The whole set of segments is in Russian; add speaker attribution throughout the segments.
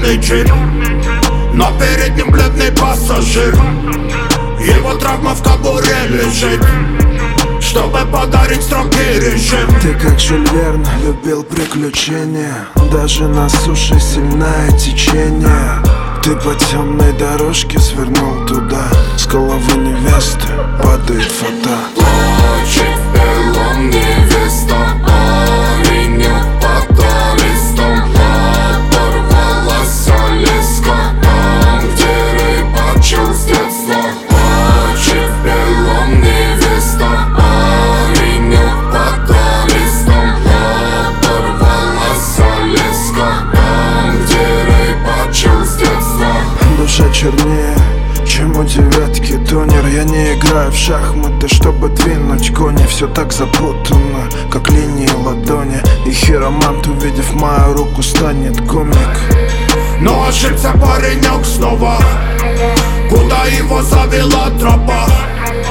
Speaker 1: черный джип, но перед ним бледный пассажир. Его травма в кобуре лежит, чтобы подарить строгий режим.
Speaker 2: Ты как Жюль Верн любил приключения, даже на суше сильное течение. Ты по темной дорожке свернул туда, с головы невесты падает фата.
Speaker 3: Плачет в белом невеста, парень под листом. Порвалась леска там, где рыбачил с детства. Плачет в белом невеста, парень под листом. Порвалась леска там, где рыбачил с детства.
Speaker 2: Душа чернее, чем у девятки тонер. Я не играю в шахматы, чтобы двинуть кони. Все так запутанно, как линии ладони. И хиромант, увидев мою руку, станет комик.
Speaker 1: Но ошибся паренек снова, куда его завела тропа.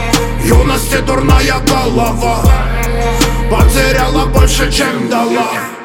Speaker 1: Юности дурная голова потеряла больше, чем дала.